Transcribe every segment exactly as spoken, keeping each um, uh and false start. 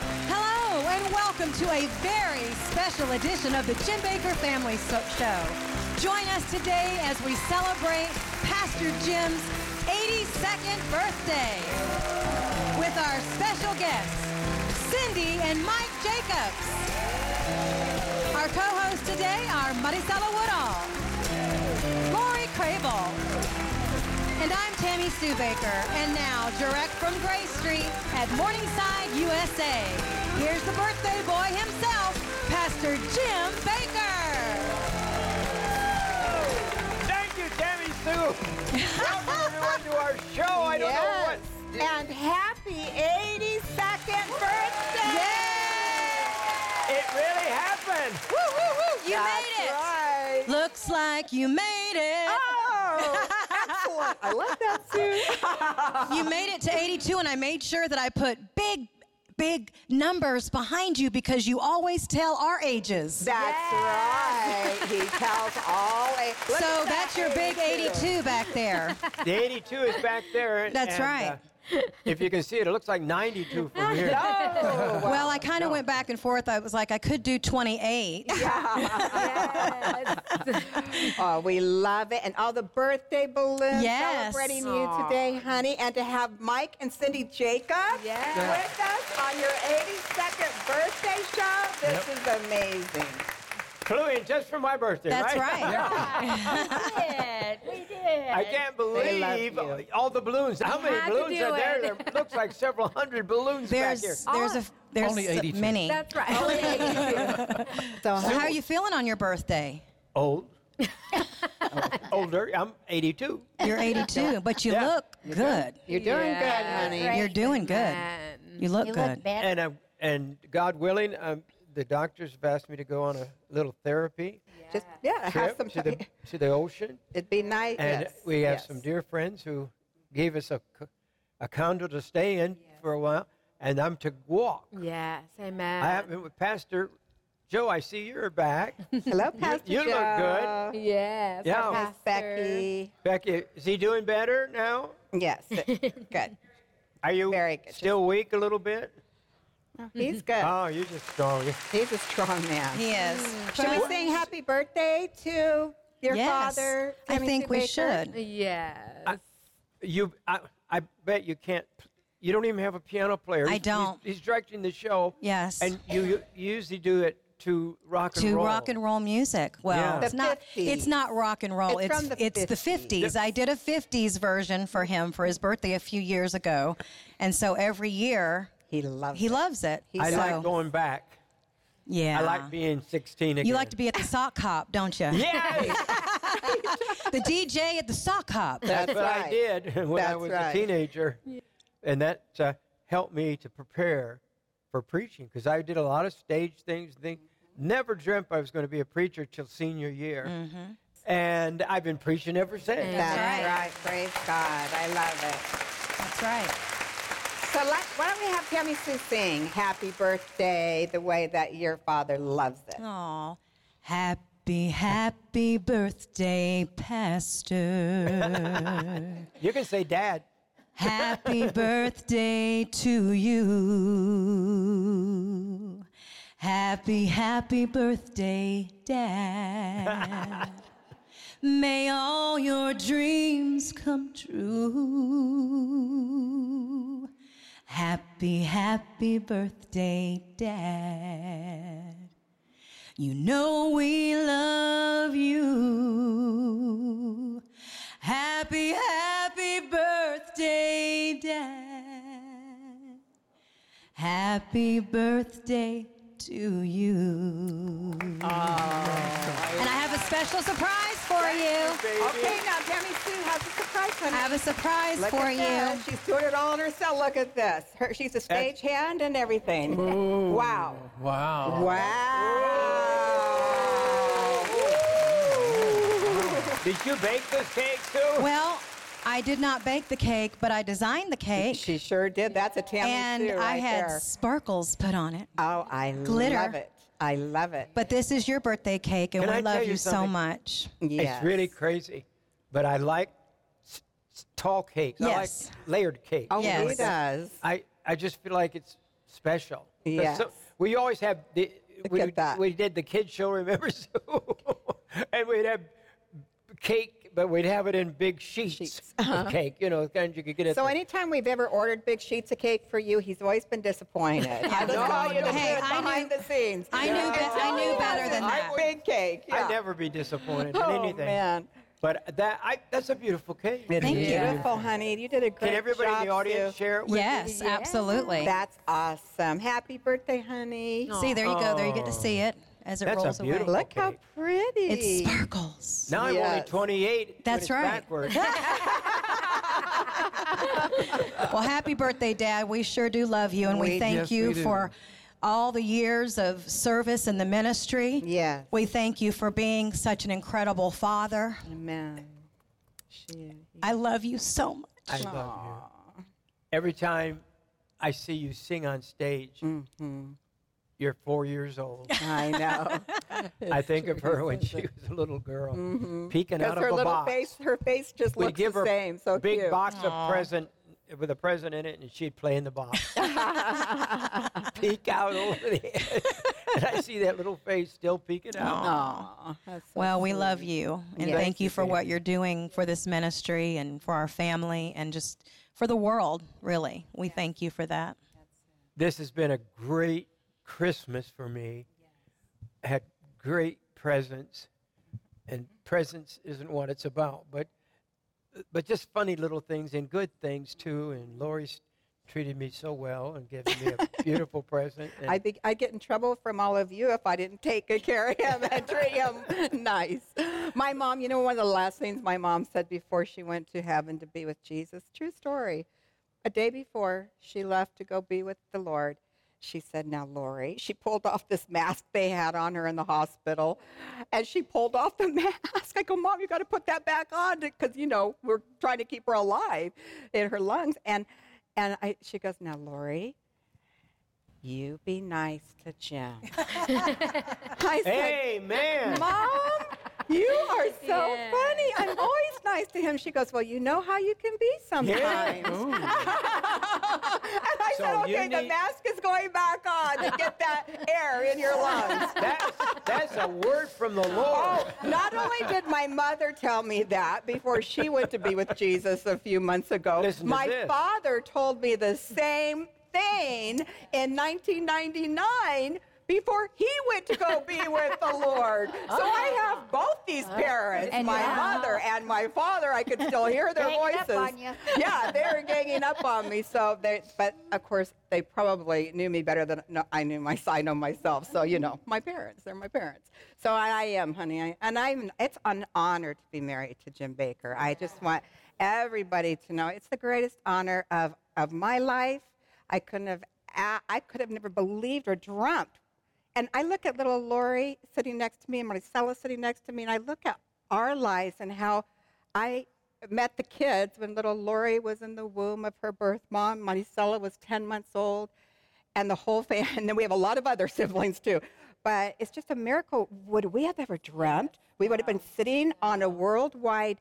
Hello, and welcome to a very special edition of the Jim Bakker Family So- Show. Join us today as we celebrate Pastor Jim's eighty-second birthday with our special guests, Cindy and Mike Jacobs. Our co-hosts today are Maricela Woodall, Lori Crable, and I'm Tammy Sue Bakker. And now, direct from Gray Street at Morningside, U S A, here's the birthday boy himself, Pastor Jim Bakker. Thank you, Tammy Sue. Welcome everyone to our show. I don't Yes. know what. And happy eighty-second birthday! Yay! It really happened. Woo, woo, woo! You That's made it. right. Looks like you made it. Oh, excellent. I love that, Sue. You made it to eighty-two, and I made sure that I put big, big numbers behind you because you always tell our ages. That's right. He tells all eight. Look So at that that's your big eighty-two back there. The eighty-two is back there. and- That's and, right. uh, if you can see it, it looks like ninety-two from here. Oh, Well, I kind of went back and forth. I was like, I could do twenty-eight. oh, we love it. And all the birthday balloons Yes. celebrating you today, honey. And to have Mike and Cindy Jacobs Yes. with us on your eighty-second birthday show. This is amazing. Flew in just for my birthday, That's right? right. We did. We did. I can't They love believe you. all the balloons. How many had to balloons do are there? it. There looks like several hundred balloons There's back there's a there's Only eighty-two. many. That's right. Only eighty-two. So, So how are you feeling on your birthday? here. Old. Older. I'm eighty-two. You're eighty-two, but you Yeah. look good. you're doing Yeah, good, honey. right. You're doing good. Man. You look You good. look better. And um, and God willing, um, the doctors have asked me to go on a little therapy Just yeah, have trip some to the to the ocean. It'd be nice. And yes, we have yes. some dear friends who gave us a, c- a condo to stay in for a while, and I'm to walk. Yes, amen. I have been with Pastor Joe. I see you're back. Hello, Pastor you look Joe. Yes. Yeah. our Miss pastor. Becky. Becky, is he doing better now? Yes, good. Are you Very good. still weak a little bit? He's good. Oh, you're just strong. He's a strong man. He is. Should we Well, sing happy birthday to your yes, father? I Timmy think Sue we Baker? should. Yes. You, I, I bet you can't. You don't even have a piano player. I He's- don't. He's, he's directing the show. Yes. And you, you usually do it to rock and To roll. rock and roll music. Well, Yeah. it's The not. fifties. It's not rock and roll. It's It's from the it's the fifties. fifties. I did a fifties version for him for his birthday a few years ago, and so every year He loves he it. loves it. I so, like going back. Yeah. I like being sixteen again. You like to be at the sock hop, don't you? Yeah, The D J at the sock hop. that's, That's what I right. did when I That's was right. a teenager, and that uh, helped me to prepare for preaching because I did a lot of stage things. Things never dreamt I was going to be a preacher till senior year, Mm-hmm. and I've been preaching ever since. That's right. right. Praise God. I love it. That's right. So let, why don't we have Tammy Sue sing Happy Birthday the way that your father loves it? Aw. Happy, happy birthday, Pastor. You can say, "Dad." Happy birthday to you. Happy, happy birthday, Dad. May all your dreams come true. Happy, happy birthday, Dad. You know we love you. Happy, happy birthday, Dad. Happy birthday to you. And I have a special surprise for you. Okay, now Tammy Sue has a surprise, honey. I have a surprise Look for at you. that. She's doing it all on herself. Look at this. Her, she's a stagehand and everything. Wow. Wow. Wow. Did you bake this cake too? Well, I did not bake the cake, but I designed the cake. She sure did. That's a Tammy And Sue I right had there. sparkles put on it. Oh, I glitter. love it. I love it. But this is your birthday cake, and Can we I tell love you you so something? much. Yes. It's really crazy, but I like s- s- tall cakes. Yes. I like layered cakes. Oh, Yes. he does. I, I just feel like it's special. 'Cause Yes. so- we always have the Look we, at that. we did the kids show, remember? So, and we'd have cake, but we'd have it in big sheets, Sheets. of cake. You know, kind you could get it. So anytime we've ever ordered big sheets of cake for you, he's always been disappointed. I just No, call you the hey, truth I behind knew- the scenes. I knew be- I knew better than that. Big cake. Yeah. I'd never be disappointed in Oh, anything. man. But that I that's a beautiful cake. It's Thank you. beautiful, honey. You did a great Can everybody job, in the audience Sue. share it with Yes, me? absolutely. That's awesome. Happy birthday, honey. See, there you go. There you get to see it as it That's a rolls away. beautiful- Look how Okay. pretty. It sparkles. Now I'm only Yes. twenty-eight. when That's it's right. Backwards. Well, happy birthday, Dad. We sure do love you, and we, We- thank yes, you we do. for all the years of service in the ministry. Yes. We thank you for being such an incredible father. Amen. She, I love you so much. I love you. Every time I see you sing on stage, Mm-hmm. you're four years old. I know. I think of her when she was a little girl, peeking Because out of her a little box. face, her face just We'd looks give the her same. So a big cute. box of present with a present in it, and she'd play in the box. Peek out over the edge, and I see that little face still peeking out. Aw, that's so Well, we sweet. love you, and Yes. thank you for what Thank you. you're doing for this ministry and for our family and just for the world, really. We thank you for that. This has been a great Christmas for me. Had great presents, and presents isn't what it's about, but but just funny little things and good things too. And Lori's treated me so well and given me a beautiful present. And I'd, be, I'd get in trouble from all of you if I didn't take good care of him and treat him nice. My mom, you know, one of the last things my mom said before she went to heaven to be with Jesus, true story. A day before she left to go be with the Lord, she said, now, Lori, she pulled off this mask they had on her in the hospital, and she pulled off the mask. I go, Mom, you got to put that back on because, you know, we're trying to keep her alive in her lungs. And and I, she goes, now, Lori, you be nice to Jim. I said, Amen. Mom, you are so Yeah. funny. I'm always nice to him. She goes, well, you know how you can be sometimes. Ooh. And I So said, you okay, the need- mask is going back on to get that air in your lungs. That's, that's a word from the Lord. Oh, not only did my mother tell me that before she went to be with Jesus a few months ago, Listen to my this. father told me the same thing in nineteen ninety-nine before he went to go be with the Lord. So I have both these parents, And my yeah. mother and my father. I could still hear their Ganging up voices. on you. Yeah, they're ganging up on me. So they, but of course, they probably knew me better than no, I knew my, I know myself. So you know, my parents, they're my parents. So I, I am, honey, I, and I'm. It's an honor to be married to Jim Baker. I just want everybody to know it's the greatest honor of of my life. I couldn't have, a- I could have never believed or dreamt. And I look at little Lori sitting next to me and Maricela sitting next to me, and I look at our lives and how I met the kids when little Lori was in the womb of her birth mom. Maricela was ten months old, and the whole family, and then we have a lot of other siblings too. But it's just a miracle. Would we have ever dreamt we would have been sitting on a worldwide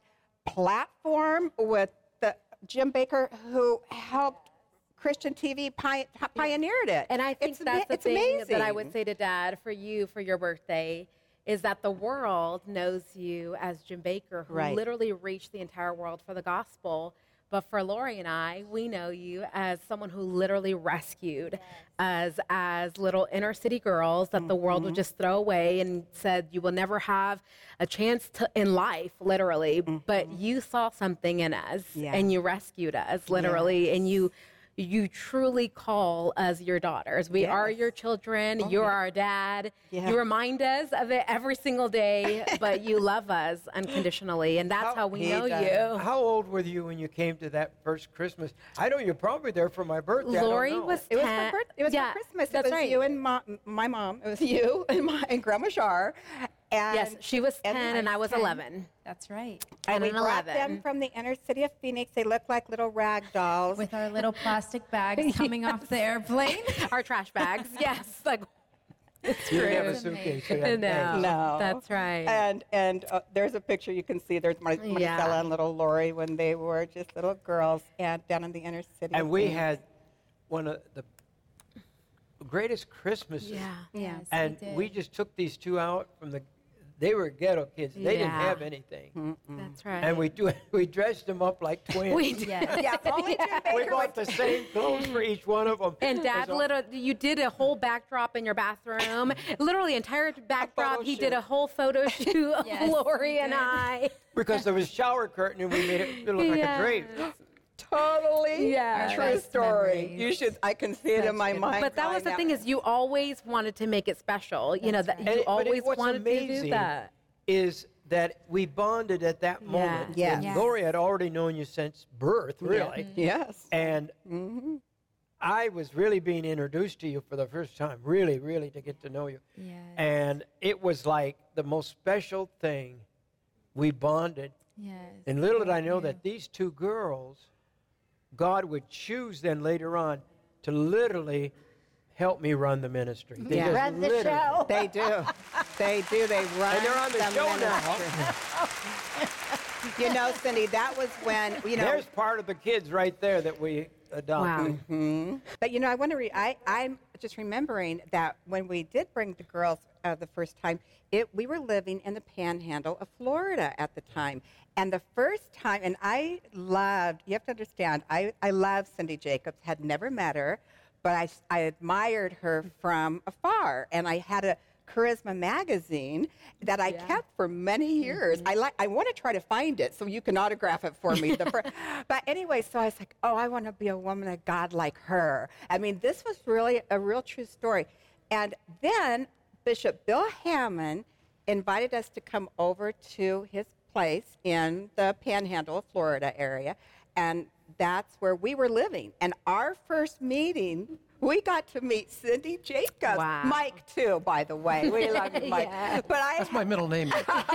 platform with the Jim Baker who helped Christian T V pi- pioneered it. And I think It's that's ama- the it's thing amazing. that I would say to Dad for you for your birthday is that the world knows you as Jim Baker, who Right. literally reached the entire world for the gospel. But for Lori and I, we know you as someone who literally rescued us as little inner city girls that the world Mm-hmm. would just throw away and said you will never have a chance to in life, literally. But you saw something in us Mm-hmm. Yeah. and you rescued us, literally, and you you truly call us your daughters. We are Yes. your children. You're our dad. Yeah. You remind us of it every single day, but you love us unconditionally, and that's How- how we He know does. you. How old were you when you came to that first Christmas? I know you're probably there for my birthday. I don't Lori know. was It was ten. for birth- It was yeah, for Christmas. That's it was right. you and my, my mom. It was you and my and Grandma Shar. And Yes, she was and ten and I was ten. eleven. That's right. And ten we and brought eleven. them from the inner city of Phoenix. They look like little rag dolls. With our little plastic bags coming off the airplane. Our trash bags. Yes, like You didn't have a It's suitcase. amazing. you had no, bags. No. that's right. And and uh, there's a picture you can see. There's Mar- Maricela Yeah. and little Lori when they were just little girls and down in the inner city. And of we Phoenix. had one of the greatest Christmases. Yeah. Yes, And we, did. we just took these two out from the, they were ghetto kids. They didn't Yeah. have anything. That's right. And we do, we dressed them up like twins. we did. Yes. Yeah, only Jim We Baker bought would the same clothes for each one of them. And Dad, literally, you did a whole backdrop in your bathroom. Literally, entire backdrop. photo He shoot. did a whole photo shoot of Yes, Lori he and did. I. Because there was a shower curtain and we made it look like Yes. a drape. Totally Yeah. true Best story. memories. You should. I can see it in Such my good mind. But that was crying the out. thing is, you always wanted to make it special. You know That's that right. you And it- but it- always what's wanted to do amazing that. is that we bonded at that moment. Yeah. And Yes. Lori had already known you since birth, really. Yes. And I was really being introduced to you for the first time, really, really to get to know you. Yes. And it was like the most special thing. We bonded. Yes. And little did I know you. that these two girls, God would choose then later on to literally help me run the ministry. They Yeah. just Run the literally- show. They do. They do. They run. And they're on the show now. You know, Cindy, that was when, you know. There's part of the kids right there that we adopted. Wow. But, you know, I want to re- I, I'm just remembering that when we did bring the girls uh, the first time, it, we were living in the panhandle of Florida at the time. And the first time, and I loved, you have to understand, I, I love Cindy Jacobs, had never met her, but I, I admired her from afar. And I had a Charisma magazine that I kept for many years. I like. I want to try to find it so you can autograph it for me. The fir- but anyway, so I was like, oh, I want to be a woman of God like her. I mean, this was really a real true story. And then Bishop Bill Hammond invited us to come over to his place in the Panhandle of Florida area, and that's where we were living. And our first meeting, we got to meet Cindy Jacobs. Wow. Mike, too, by the way. We love you, Mike. Yes. But I, That's my middle name.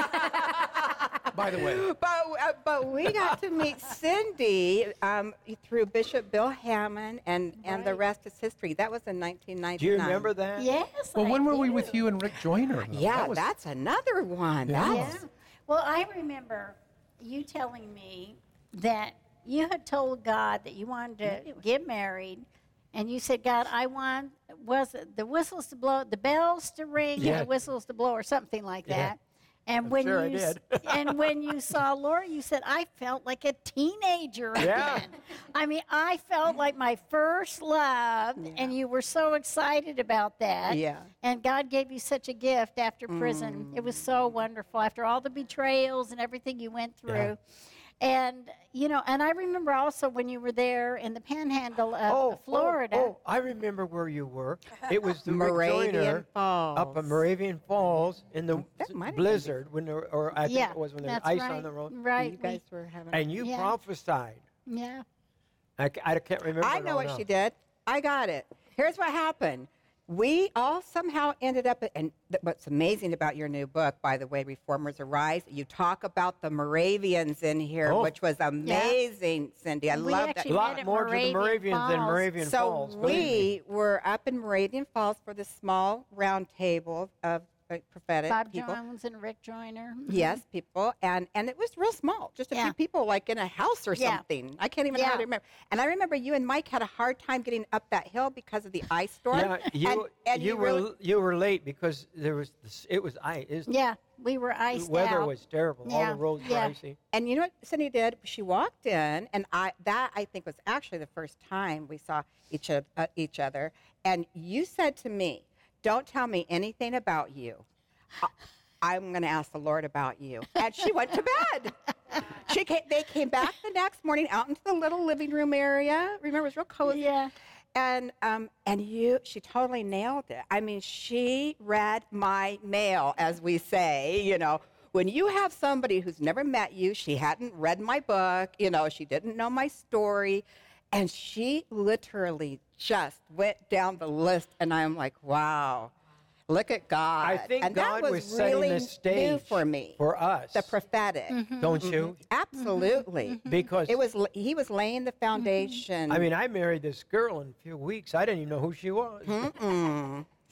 By the way. but, uh, but we got to meet Cindy um, through Bishop Bill Hammond, and, and the rest is history. That was in nineteen ninety-nine. Do you remember that? Yes. Well, I when were we do. with you and Rick Joyner? though? Yeah, That was- that's another one. Yeah. Yeah. That's, Well, I remember you telling me that you had told God that you wanted to get married, and you said, God, I want was it the whistles to blow, the bells to ring, Yeah. and the whistles to blow, or something like Yeah. that. And I'm when sure I you s- did. and when you saw Laura, you said, I felt like a teenager Yeah. again. I mean, I felt like my first love, and you were so excited about that. Yeah. And God gave you such a gift after prison. It was so wonderful after all the betrayals and everything you went through. Yeah. And, you know, and I remember also when you were there in the panhandle of Oh, Florida. Oh, oh, I remember where you were. It was the Rick Moravian Joyner Falls. up in Moravian Falls in the That might have been blizzard when there, or I think yeah, it was when there was that's ice right. on the road. Right. you we- guys were having. And you Yeah. prophesied. yeah. I, ca- I can't remember. I it know all what now. she did. I got it. Here's what happened. We all somehow ended up, and th- what's amazing about your new book, by the way, Reformers Arise, you talk about the Moravians in here, Oh. which was amazing, Cindy. I We love that. actually A met lot at more to the Moravian Moravians than Falls. Moravian So Falls. believe me. we were up in Moravian Falls for the small round table of uh, prophetic Bob people. Jones and Rick Joyner. Yes, people, and and it was real small, just a Yeah. few people, like in a house or Yeah. something. I can't even Yeah. hardly remember. And I remember you and Mike had a hard time getting up that hill because of the ice storm. Yeah, you and, and you, you were really- you were late because there was this, it was ice. It was, Yeah, we were the iced weather out. was terrible. All Yeah, the roads yeah. were icy. And you know what Cindy did? She walked in, and I that I think was actually the first time we saw each oth- uh, each other. And you said to me, "Don't tell me anything about you. I- I'm going to ask the Lord about you." And she went to bed. She came, they came back the next morning out into the little living room area. Remember, it was real cozy. Yeah. And um, and you, she totally nailed it. I mean, she read my mail, as we say. You know, when you have somebody who's never met you, she hadn't read my book. You know, she didn't know my story, and she literally just went down the list. And I'm like, wow, look at God. I think and God that was, was, setting really the stage new for me. for us. the prophetic, don't you? absolutely. Because It was he was laying the foundation. I mean, I married this girl in a few weeks. I didn't even know who she was. Mm-mm.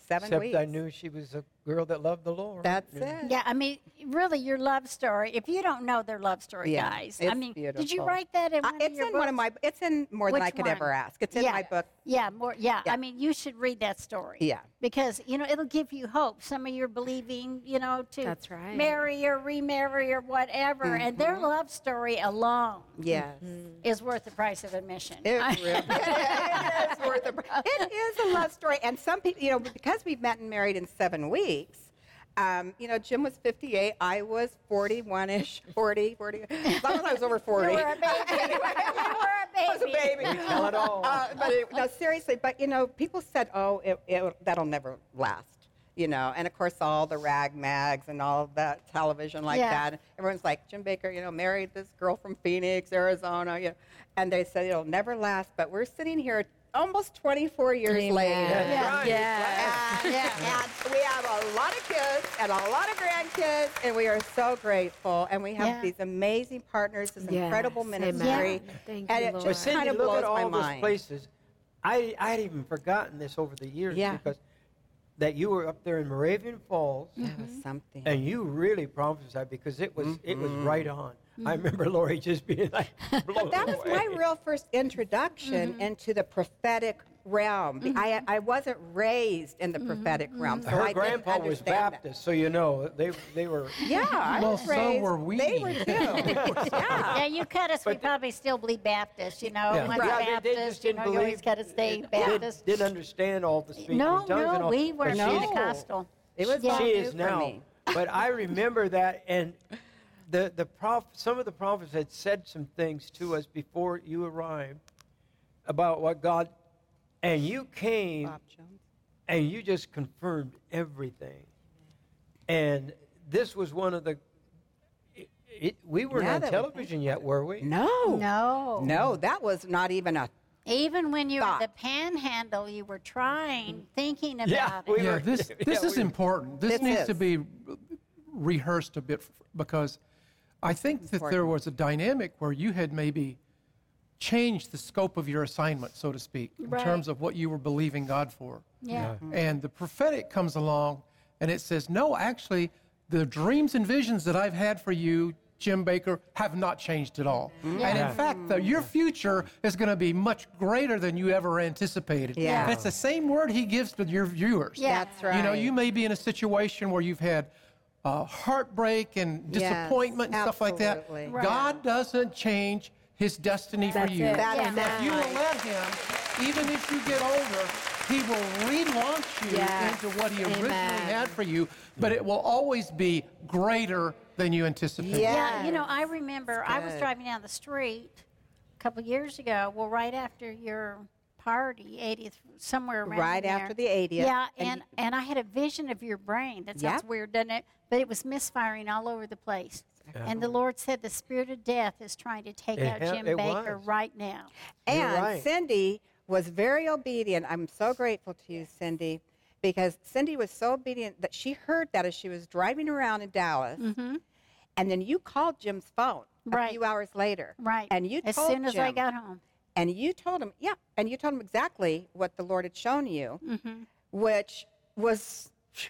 Seven Except weeks. I knew she was a girl that loved the Lord. That's And- it. Yeah, I mean, really, your love story. If you don't know their love story, Yeah, guys, I it's mean, did you beautiful. write that in Uh, one it's of your in books? one of my. It's in more than Which I could one? ever ask. It's in Yeah. my book. Yeah, more. Yeah, Yeah. I mean, you should read that story. Yeah. Because you know it'll give you hope. Some of you are believing, you know, to That's right. marry or remarry or whatever, and their love story alone Yes. is worth the price of admission. It really it is worth it. It is a love story, and some people, you know, because we've met and married in seven weeks. Um, you know, Jim was fifty-eight. I was forty-one-ish, forty, forty. As long as I was over forty. You were a baby. Anyway, You were a I was a baby. baby. Tell it all. Uh, but it, no, seriously. But you know, people said, "Oh, it, it, that'll never last." You know, and of course, all the rag mags and all of that television like Yeah. that. Everyone's like, Jim Baker, you know, married this girl from Phoenix, Arizona. You know, and they said it'll never last. But we're sitting here almost twenty-four years Amen. later. That's Yeah. right. Yeah. And, and we have a lot of kids and a lot of grandkids, and we are so grateful. And we have Yeah. these amazing partners, this Yes, incredible amen. ministry. Thank and you, it Lord. But just Cindy, kind of look blows at all my those mind. places. I I had even forgotten this over the years Yeah. because that you were up there in Moravian Falls That was something. and you really prophesied because it was it was Mm-hmm. right on. I remember Lori just being like blown But that was away. my real first introduction into the prophetic realm. I, I wasn't raised in the prophetic realm, so Her I didn't grandpa was understand that. Baptist, so you know they they were. Yeah, I Well, was so raised. were we. They were too. yeah. Yeah, you cut us. We But- probably still believe Baptist. You know, Yeah. when Yeah, Baptist, they, they just you didn't know, you always believe. got to stay did- Baptist. Didn't understand all the speaking No, tongues and no, all. we were but No. she's- Pentecostal. It was Yeah. all She new is for now. me. But I remember that, and the the prof, some of the prophets had said some things to us before you arrived about what God, and you came Bob Jones. and you just confirmed everything. And this was one of the. It, it, we weren't Now on that we television yet, were we? No. No. No, that was not even a. Even when you Thought. were at the Panhandle, you were trying, thinking about Yeah, it. we Yeah, were- this yeah, this is we were- important. This This needs is. to be rehearsed a bit f- because I think that there Important. was a dynamic where you had maybe changed the scope of your assignment, so to speak, in Right. terms of what you were believing God for. Yeah. And the prophetic comes along and it says, no, actually, the dreams and visions that I've had for you, Jim Baker, have not changed at all. And Yeah. in fact, the, your future is going to be much greater than you ever anticipated. Yeah. And it's the same word he gives to your viewers. Yeah. That's right. You know, you may be in a situation where you've had uh, heartbreak and Yes, disappointment and stuff like that. absolutely. Right. God doesn't change his destiny for That's you. it. That Yeah. is If you right. will let him, even if you get older, he will relaunch you Yes. into what he originally Amen. had for you, but it will always be greater than you anticipated. Yeah. Yeah, you know, I remember I was good. driving down the street a couple years ago. Well, right after your party, eightieth, somewhere around Right there. after the eightieth. Yeah, And and, and I had a vision of your brain. That sounds Yeah. weird, doesn't it? But it was misfiring all over the place. And the Lord said the spirit of death is trying to take It out ha- Jim it Baker was. right now. You're And right. Cindy was very obedient. I'm so grateful to you, Cindy, because Cindy was so obedient that she heard that as she was driving around in Dallas. And then you called Jim's phone a Right. few hours later. Right. And you as told soon as I Jim- got home. And you told him, yeah, and you told him exactly what the Lord had shown you, Mm-hmm. which was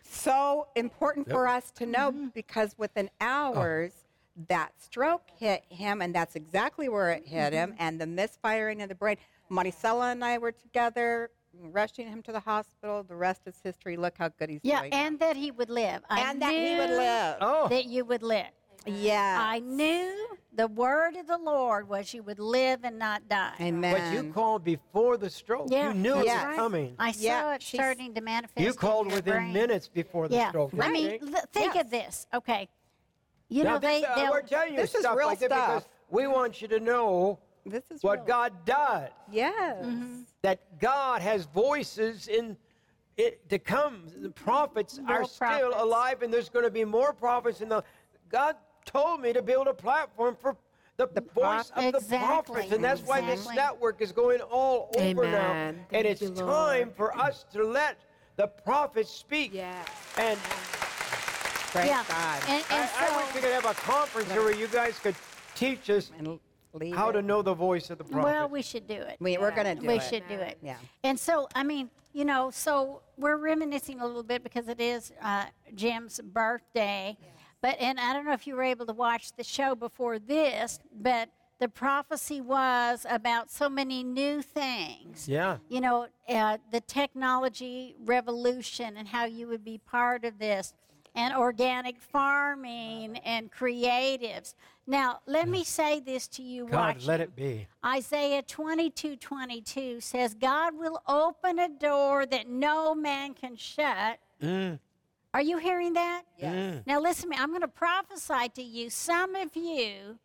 so important for us to know Mm-hmm. because within hours, that stroke hit him, and that's exactly where it hit him, Mm-hmm. and the misfiring in the brain. Maricela and I were together, rushing him to the hospital. The rest is history. Look how good he's Yeah, doing. and that he would live. I and that he would knew live. Oh, That you would live. Yeah. I knew the word of the Lord was you would live and not die. Amen. but you called before the stroke. Yeah, you knew that's it Yes. was right. coming. I saw Yeah, it she's- starting to manifest. You in called your within brain. minutes before the Yeah, stroke. I mean, right? l- think Yes. of this. Okay, you Now know they this, uh, they'll- we're telling you This is stuff real like that because stuff. we want you to know This is what real. God does. Yes. Mm-hmm. That God has voices in it to come. The prophets More are still prophets. alive, and there's going to be more prophets. In the God told me to build a platform for the, voice of the Exactly, prophets, and that's why this exactly. network is going all over now. Amen. And Thank it's you, Lord. time for us to let the prophets speak. Yes. And Praise yeah, God. and, I, and I so wish we could have a conference here where you guys could teach us And Leave how it. to know the voice of the prophet. Well, we should do it. We, we're going to do we it. should do it. Yeah. And so, I mean, you know, so we're reminiscing a little bit because it is uh, Jim's birthday. But, and I don't know if you were able to watch the show before this, but the prophecy was about so many new things. Yeah. You know, uh, the technology revolution and how you would be part of this, and organic farming and creatives. Now, let me say this to you, God, watching. let it be. Isaiah twenty-two twenty-two says, God will open a door that no man can shut. Mm. Are you hearing that? Yes. Mm. Now, listen to me. I'm going to prophesy to you. Some of you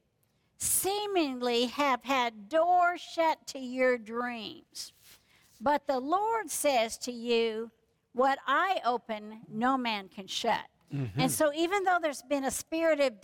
seemingly have had doors shut to your dreams. But the Lord says to you, what I open, no man can shut. Mm-hmm. And so even though there's been a spirit of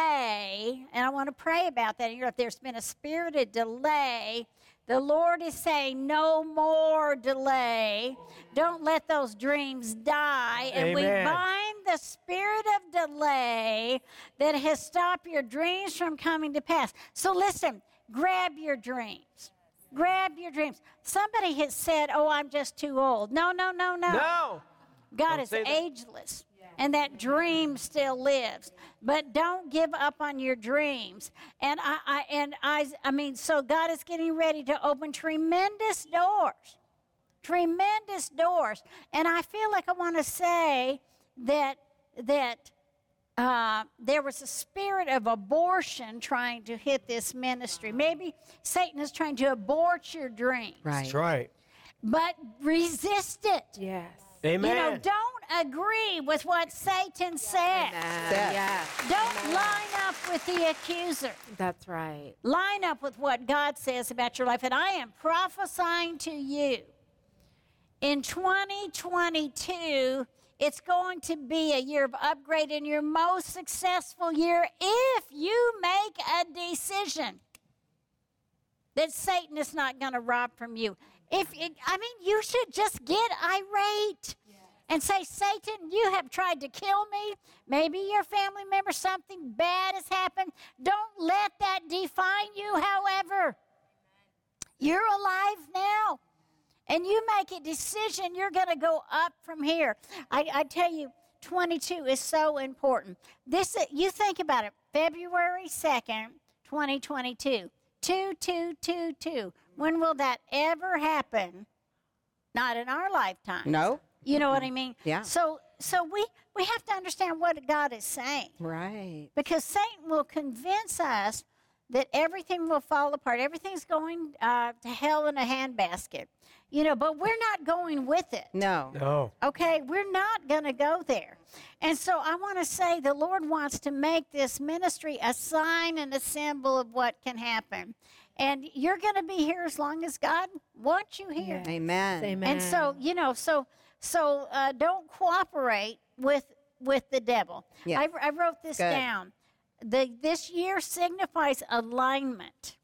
delay, and I want to pray about that, if there's been a spirit of delay, the Lord is saying no more delay. Don't let those dreams die. And Amen. we bind the spirit of delay that has stopped your dreams from coming to pass. So listen, grab your dreams. Grab your dreams. Somebody has said, oh, I'm just too old. No, no, no, no. No. God Don't is say that. ageless, and that dream still lives. But don't give up on your dreams. And I, I and I, I mean, so God is getting ready to open tremendous doors, tremendous doors. And I feel like I want to say that that uh, there was a spirit of abortion trying to hit this ministry. Maybe Satan is trying to abort your dreams. Right. That's right. But resist it. Yes. Amen. You know, don't agree with what Satan says. Amen. Yes. Yes. Don't line up with the accuser. That's right. Line up with what God says about your life. And I am prophesying to you in twenty twenty-two, it's going to be a year of upgrade and your most successful year if you make a decision that Satan is not going to rob from you. If it, I mean, you should just get irate and say, Satan, you have tried to kill me. Maybe your family member, something bad has happened. Don't let that define you, however. You're alive now. And you make a decision, you're going to go up from here. I, I tell you, twenty-two is so important. This, you think about it, February second, twenty twenty-two. two two two two. When will that ever happen? Not in our lifetime. No. You know what I mean? Yeah. So so we, we have to understand what God is saying. Right. Because Satan will convince us that everything will fall apart. Everything's going uh, to hell in a handbasket. You know, but we're not going with it. No. No. Okay, we're not going to go there. And so I want to say the Lord wants to make this ministry a sign and a symbol of what can happen. And you're going to be here as long as God wants you here. Yes. Amen. Amen. And so, you know, so so uh, don't cooperate with with the devil. Yes. I, I wrote this Good. down. The, this year signifies alignment.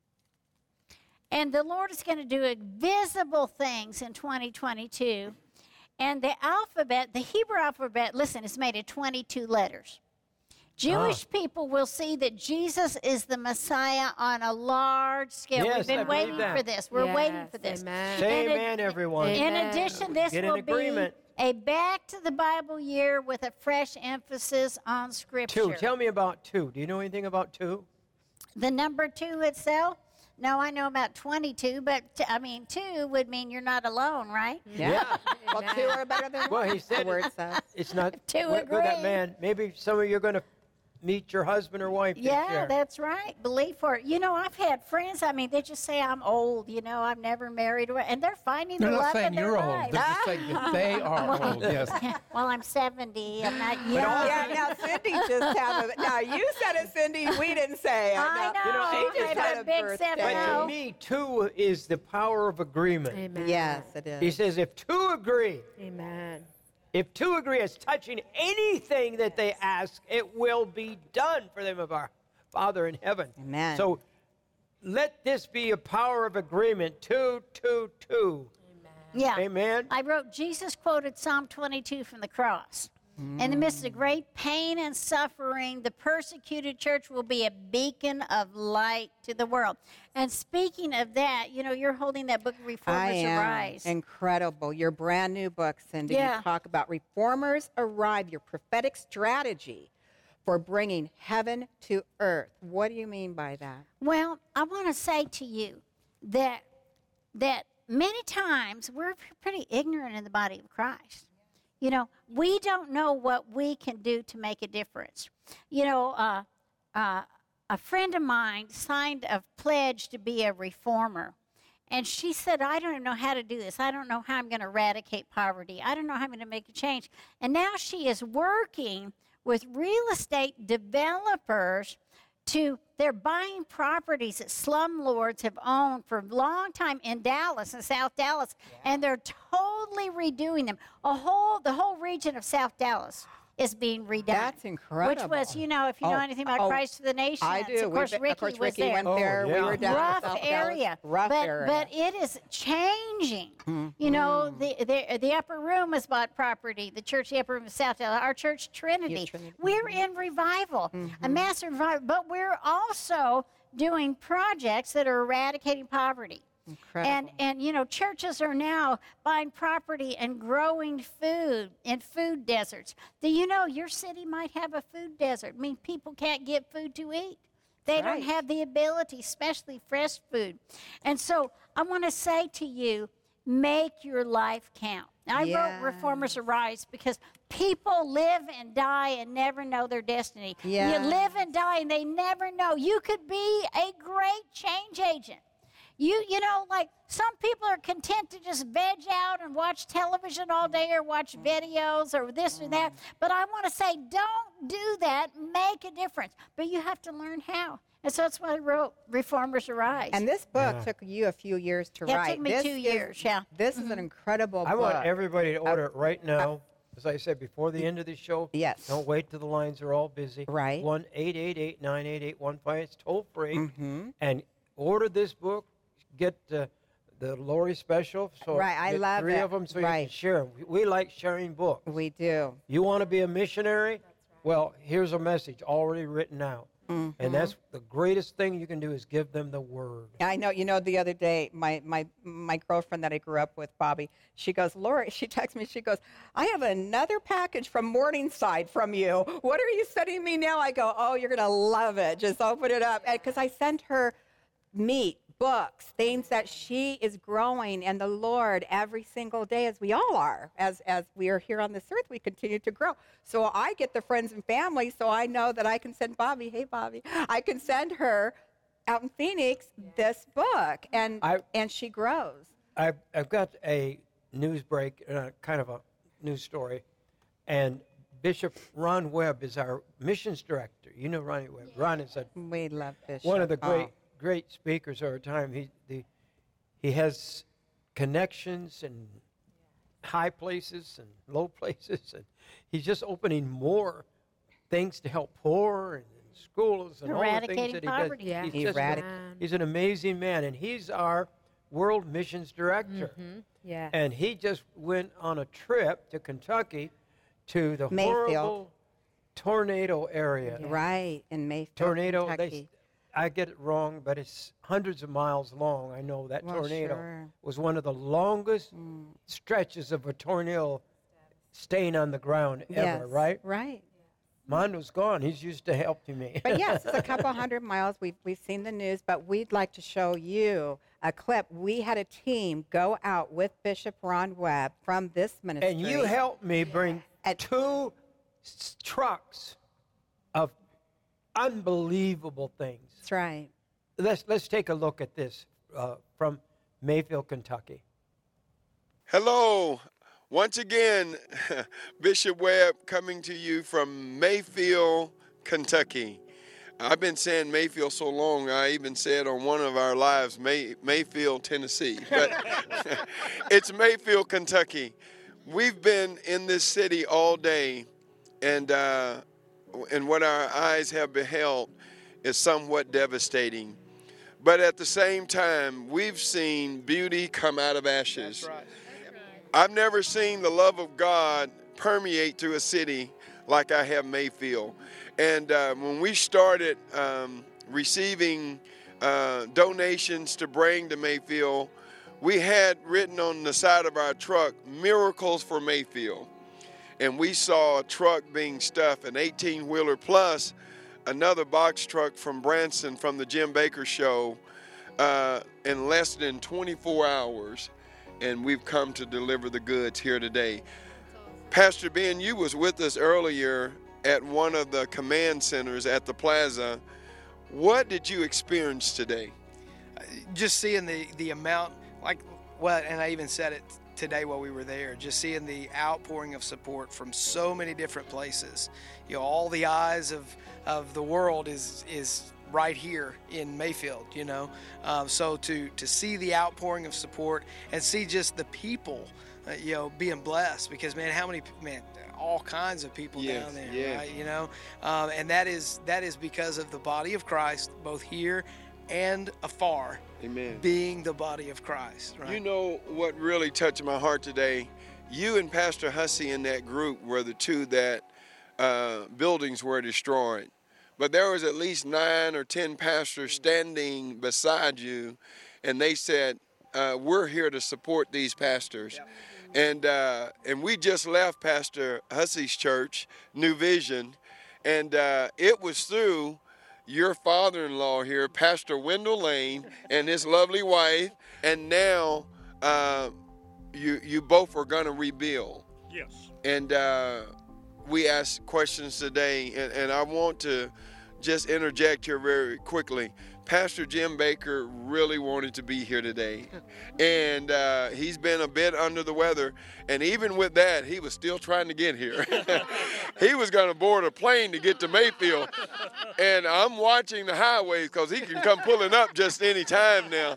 And the Lord is going to do visible things in twenty twenty-two. And the alphabet, the Hebrew alphabet, listen, is made of twenty-two letters. Jewish Ah. people will see that Jesus is the Messiah on a large scale. Yes, We've been I believe waiting that. for this. We're Yes, waiting for this. amen. Say And it- amen, everyone. In Amen. addition, this Get in will agreement. be a back to the Bible year with a fresh emphasis on Scripture. Two. Tell me about two. Do you know anything about two? The number two itself? No, I know about twenty-two, but t- I mean, two would mean you're not alone, right? Yeah. Well, two are better than Well, one. he said the word it- says. It's not. Two with, with that agree. man. Maybe some of you are going to meet your husband or wife this Yeah, year. that's right. Believe for it. You know, I've had friends, I mean, they just say I'm old, you know, I've never married, or- and they're finding They're the not love saying in their you're old. life. They're just saying that they are old. Yes. Well, I'm seventy. I'm not young. Yeah, now Cindy just had a, now you said it, Cindy, we didn't say it. I know. You know, she just I'm had a a big birthday. But seven to oh. me, two is the power of agreement. Amen. Yes, it is. He says, if two agree, Amen. if two agree as touching anything that they ask, it will be done for them of our Father in heaven. Amen. So let this be a power of agreement. Two, two, two. Yeah. Amen. I wrote, Jesus quoted Psalm twenty-two from the cross. In the midst of great pain and suffering, the persecuted church will be a beacon of light to the world. And speaking of that, you know, you're holding that book, Reformers I am. Arise. Incredible. Your brand new book, Cindy. Yeah. You talk about Reformers Arrive, your prophetic strategy for bringing heaven to earth. What do you mean by that? Well, I want to say to you that that many times we're pretty ignorant in the body of Christ. You know, we don't know what we can do to make a difference. You know, uh, uh, a friend of mine signed a pledge to be a reformer. And she said, I don't even know how to do this. I don't know how I'm going to eradicate poverty. I don't know how I'm going to make a change. And now she is working with real estate developers to, they're buying properties that slumlords have owned for a long time in Dallas, in South Dallas, yeah. and they're totally redoing them. A whole, the whole region of South Dallas is being redone. That's incredible. Which was, you know, if you oh, know anything about oh, Christ for the Nations, I do. of course, been, Ricky, of course, was Ricky there. went there. Oh, yeah. We were down rough in South area. Dallas. Rough but, area. But it is changing. Mm-hmm. You know, the, the the upper room has bought property. The church, the upper room of South Dallas, our church, Trinity. Trinity. We're in revival, mm-hmm. a massive revival. But we're also doing projects that are eradicating poverty. Incredible. And, and, you know, churches are now buying property and growing food in food deserts. Do you know your city might have a food desert? I mean, people can't get food to eat. They Right. don't have the ability, especially fresh food. And so I want to say to you, make your life count. I Yes. wrote Reformers Arise because people live and die and never know their destiny. Yes. You live and die and they never know. You could be a great change agent. You you know, like some people are content to just veg out and watch television all day or watch videos or this or that. But I want to say, don't do that. Make a difference. But you have to learn how. And so that's why I wrote Reformers Arise. And this book Yeah. took you a few years to Yeah, it write. took me this two is, years, yeah. This is an incredible I book. want everybody to order it right now. As I said, before the end of the show. Yes. Don't wait till the lines are all busy. Right. one eight eight eight, nine eight eight, one five. It's toll free. Mhm. And order this book. Get uh, the Lori special. So Right, I get love three it. of them so you Right. can share them. We, we like sharing books. We do. You want to be a missionary? Well, here's a message already written out. Mm-hmm. And that's the greatest thing you can do is give them the word. I know. You know, the other day, my, my, my girlfriend that I grew up with, Bobby, she goes, Lori, she texts me, she goes, I have another package from Morningside from you. What are you sending me now? I go, oh, you're going to love it. Just open it up. Because I sent her meat, books, things that she is growing and the Lord every single day, as we all are. As, as we are here on this earth, we continue to grow. So I get the friends and family, so I know that I can send Bobby, hey, Bobby, I can send her out in Phoenix this book, and I- and she grows. I've, I've got a news break, uh, kind of a news story, and Bishop Ron Webb is our missions director. You know Ronnie Webb. Ron is a, We love Bishop. one of the great Oh. great speakers of our time. He the, he has connections in high places and low places, and he's just opening more things to help poor and, and schools and all the things Eradicating that he poverty. does. Yeah. He's, just a- Eradic- he's an amazing man, and he's our world missions director. Mm-hmm. Yeah. And he just went on a trip to Kentucky to the Mayfield. horrible tornado area. Right, in Mayfield, Tornado, Kentucky. they, I get it wrong, but it's hundreds of miles long. I know that Well, tornado sure. was one of the longest Mm. stretches of a tornado staying on the ground ever, Yes, right? Right. Mine was gone. He's used to helping me. But yes, it's a couple hundred miles. We've, we've seen the news, but we'd like to show you a clip. We had a team go out with Bishop Ron Webb from this ministry. And you helped me bring At- two s- trucks of unbelievable things. That's right. Let's let's take a look at this uh, from Mayfield, Kentucky. Hello, once again, Bishop Webb coming to you from Mayfield, Kentucky. I've been saying Mayfield so long, I even said on one of our lives, May, Mayfield, Tennessee. But it's Mayfield, Kentucky. We've been in this city all day, and uh, and what our eyes have beheld is somewhat devastating. But at the same time, we've seen beauty come out of ashes. I've never seen the love of God permeate through a city like I have Mayfield. And uh, when we started um, receiving uh, donations to bring to Mayfield, we had written on the side of our truck, "Miracles for Mayfield." And we saw a truck being stuffed, an eighteen-wheeler plus another box truck from Branson from the Jim Bakker Show uh, in less than twenty-four hours. And we've come to deliver the goods here today. Pastor Ben, you was with us earlier at one of the command centers at the plaza. What did you experience today? Just seeing the, the amount, like what, and I even said it today while we were there, just seeing the outpouring of support from so many different places. You know, all the eyes of, of the world is is right here in Mayfield, you know. Um, so to, to see the outpouring of support and see just the people, uh, you know, being blessed, because, man, how many, man, all kinds of people yes, down there, yes. right, you know. Um, and that is that is because of the body of Christ, both here and afar. Amen. Being the body of Christ, right? You know what really touched my heart today? You and Pastor Hussey in that group were the two that uh, buildings were destroyed. But there was at least nine or ten pastors standing beside you, and they said, uh, we're here to support these pastors. Yeah. And uh, and we just left Pastor Hussey's church, New Vision, and uh, it was through your father-in-law here, Pastor Wendell Lane, and his lovely wife, and now uh, you you both are going to rebuild. Yes. And uh, we asked questions today, and, and I want to just interject here very quickly. Pastor Jim Bakker really wanted to be here today, and uh, he's been a bit under the weather, and even with that, he was still trying to get here. He was going to board a plane to get to Mayfield, and I'm watching the highways because he can come pulling up just any time now.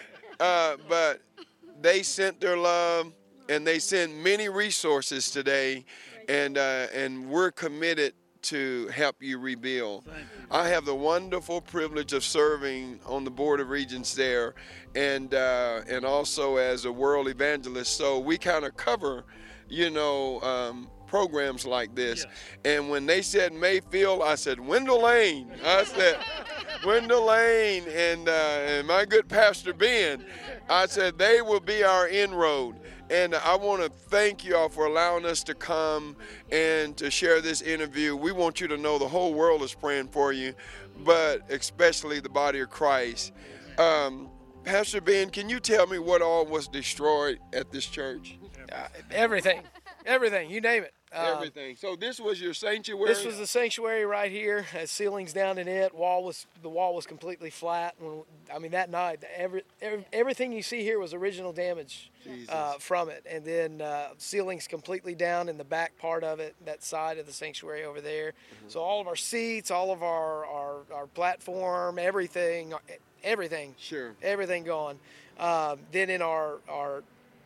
Uh, but they sent their love, and they sent many resources today, and uh, and we're committed to help you rebuild. I have the wonderful privilege of serving on the Board of Regents there, and uh, and also as a world evangelist. So we kind of cover, you know, um, programs like this. Yes. And when they said Mayfield, I said Wendell Lane. I said Wendell Lane, and uh, and my good Pastor Ben. I said they will be our inroad. And I want to thank you all for allowing us to come and to share this interview. We want you to know the whole world is praying for you, but especially the body of Christ. Um, Pastor Ben, can you tell me what all was destroyed at this church? Uh, everything. Everything. You name it. Um, Everything. So this was your sanctuary? This was the sanctuary right here. Had ceilings down in it. Wall was the wall was completely flat. When, I mean, that night, every, every everything you see here was original damage uh, from it. And then uh, ceilings completely down in the back part of it, that side of the sanctuary over there. Mm-hmm. So all of our seats, all of our, our, our platform, everything, everything, sure, everything gone. Um, then in our our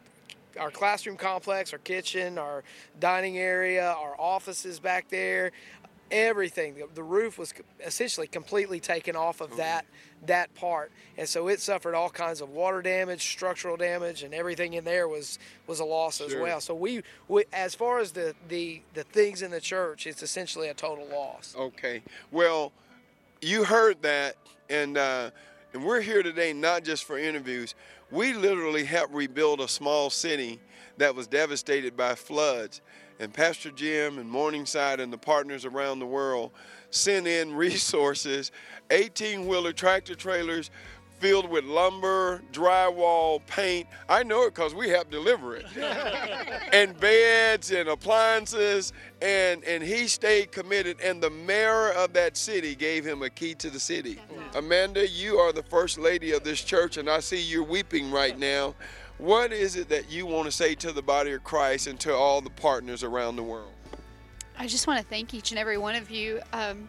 our classroom complex, our kitchen, our dining area, our offices back there, everything. The, the roof was essentially completely taken off of that that part, and so it suffered all kinds of water damage, structural damage, and everything in there was was a loss sure. as well. So we, we, as far as the, the the things in the church, it's essentially a total loss. Okay. Well, you heard that, and uh, and we're here today not just for interviews. We literally helped rebuild a small city that was devastated by floods. And Pastor Jim and Morningside and the partners around the world sent in resources, eighteen-wheeler tractor trailers filled with lumber, drywall, paint. I know it because we helped deliver it. And beds and appliances, and, and he stayed committed. And the mayor of that city gave him a key to the city. Amanda, you are the first lady of this church, and I see you're weeping right now. What is it that you want to say to the body of Christ and to all the partners around the world? I just want to thank each and every one of you. Um,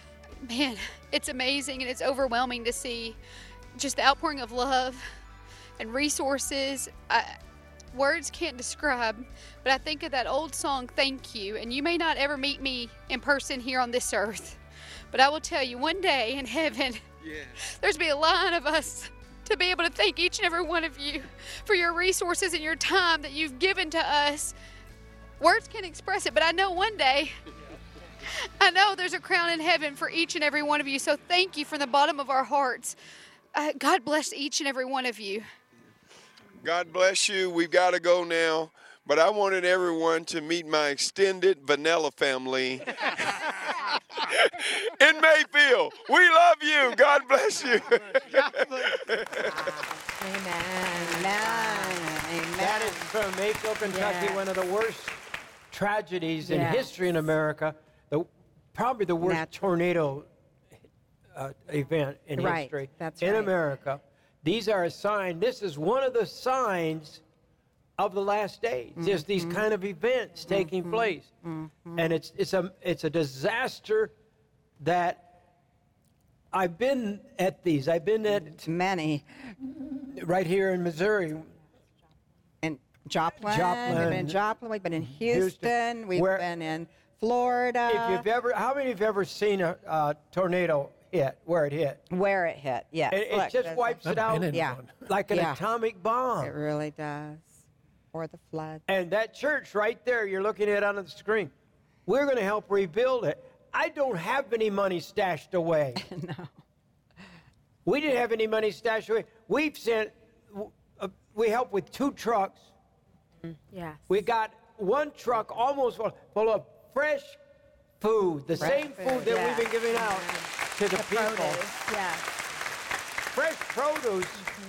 man, it's amazing and it's overwhelming to see just the outpouring of love and resources. I, words can't describe, but I think of that old song, Thank You, and you may not ever meet me in person here on this earth, but I will tell you, one day in heaven, yes, there's going to be a line of us to be able to thank each and every one of you for your resources and your time that you've given to us words can't express it, but I know one day, I know there's a crown in heaven for each and every one of you. So thank you from the bottom of our hearts. Uh, God bless each and every one of you. God bless you. We've got to go now. But I wanted everyone to meet my extended Vanilla family in Mayfield. We love you. God bless you. Amen. Amen. That is from Mayfield, Kentucky, Yes. one of the worst tragedies in Yes. history in America. The, probably the worst Natural. tornado uh, event in Right, history that's in right. America. These are a sign. This is one of the signs of the last days. Just these Mm-hmm. kind of events taking place, and it's it's a it's a disaster that. I've been at these. I've been at Many. right here in Missouri. In Joplin. Joplin. We've been in Joplin. We've been in Houston. Houston. We've Where- been in Florida. If you've ever, how many of you have ever seen a uh, tornado hit, where it hit? Where it hit, yes. It, it Look, just there's a- wipes it I've out been in Yeah. one. like an Yeah. atomic bomb. It really does. Or the flood. And that church right there, you're looking at on the screen, we're going to help rebuild it. I don't have any money stashed away. No. We didn't have any money stashed away. We've sent, uh, we helped with two trucks. Yes. We got one truck almost full, full of fresh food, the Fresh same food, food, that yeah. we've been giving out to the, people. Yes. Fresh produce.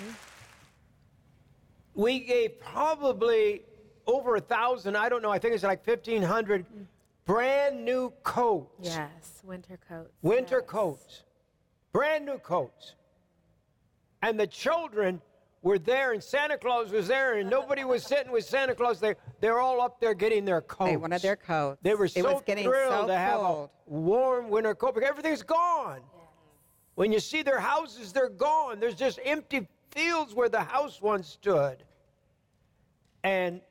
We gave probably over a thousand, I don't know, I think it's like fifteen hundred brand new coats. Yes. Winter coats. Winter Yes. coats. Brand new coats. And the children were there, and Santa Claus was there, and nobody was sitting with Santa Claus. They, they're all up there getting their coats. They wanted their coats. They were It so was getting thrilled so to have cold. a warm winter coat because everything's gone. When you see their houses, they're gone. There's just empty fields where the house once stood. And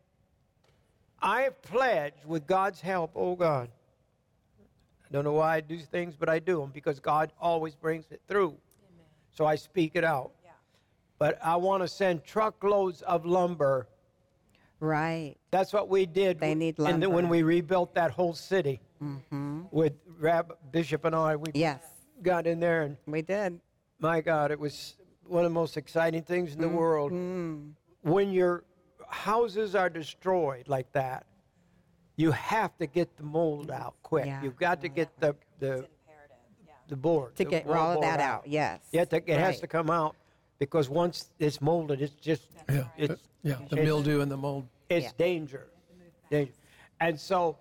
I have pledged, with God's help, oh God, I don't know why I do things, but I do them because God always brings it through. Amen. So I speak it out. Yeah. But I want to send truckloads of lumber. Right. That's what we did. They need And then when lumber. we rebuilt that whole city Mm-hmm. with Rab, Bishop and I, we Yes. got in there, and We did. my God, it was one of the most exciting things in the world. Mm. When your houses are destroyed like that, you have to get the mold out quick. Yeah. You've got to get the the, the board. To the get wall all of board that out, yes. You have to- it has Right. to come out because once it's molded, it's just Yeah, it's yeah, the it's- mildew and the mold. it's Yeah. danger. danger. And so